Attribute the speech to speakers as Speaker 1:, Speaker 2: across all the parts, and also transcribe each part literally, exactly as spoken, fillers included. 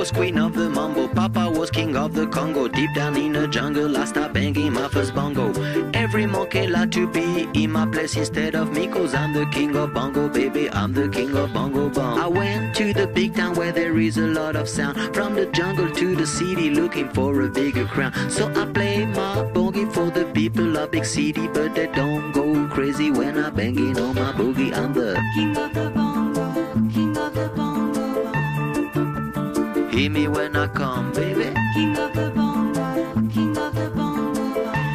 Speaker 1: was queen of the mambo, Papa was king of the Congo. Deep down in the jungle, I started banging my first bongo. Every monkey like to be in my place instead of me, cause I'm the king of bongo, baby, I'm the king of bongo bong. I went to the big town where there is a lot of sound, from the jungle to the city looking for a bigger crown. So I play my boogie for the people of big city, but they don't go crazy when I'm banging on my boogie. I'm the
Speaker 2: king of the bongo, king of the bongo bong.
Speaker 1: Hear me when I come, baby.
Speaker 2: King of the bongo, king of the bongo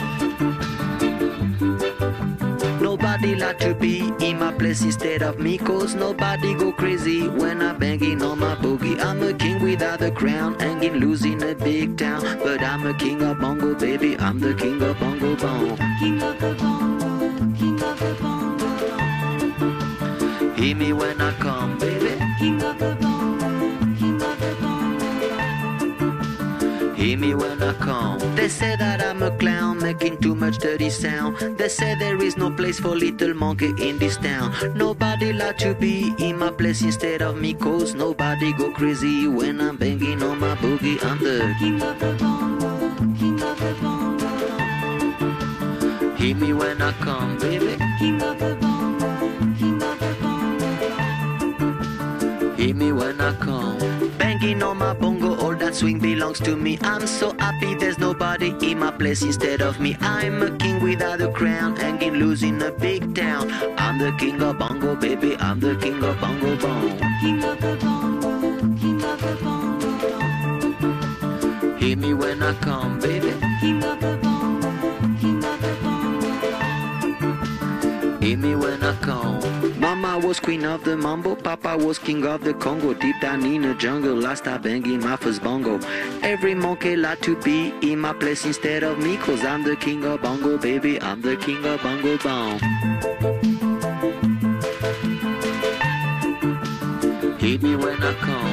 Speaker 2: bong.
Speaker 1: Nobody like to be in my place instead of me, cause nobody go crazy when I'm banging on my boogie. I'm a king without a crown, hanging loose in a big town, but I'm a king of bongo, baby, I'm the king of bongo bong.
Speaker 2: King of the bongo, king of the bongo bong.
Speaker 1: Hear me when I come, baby.
Speaker 2: King of the bongo, king of the bongo bong.
Speaker 1: Hear me when I come. They say that I'm a clown, making too much dirty sound. They say there is no place for little monkey in this town. Nobody like to be in my place instead of me, cause nobody go crazy when I'm banging on my boogie. I'm the
Speaker 2: king of the bongo, king of the bongo bong.
Speaker 1: Hear me when I come, baby.
Speaker 2: King of the bongo, king of the bongo bong.
Speaker 1: Hear me when I come. Banging on my bongo, all that swing belongs to me. I'm so happy there's nobody in my place instead of me. I'm a king without a crown, hanging loose in a big town. I'm the king of bongo, baby, I'm the king of bongo bong.
Speaker 2: King of the bongo, king of the bongo bong.
Speaker 1: Hear me when I come, baby.
Speaker 2: King of the bongo, king of the bongo bong.
Speaker 1: Hear me when I come. Mama was queen of the mambo, Papa was king of the Congo. Deep down in the jungle, I started banging my first bongo. Every monkey like to be in my place instead of me, cause I'm the king of bongo, baby, I'm the king of bongo bong. Hear me when I come.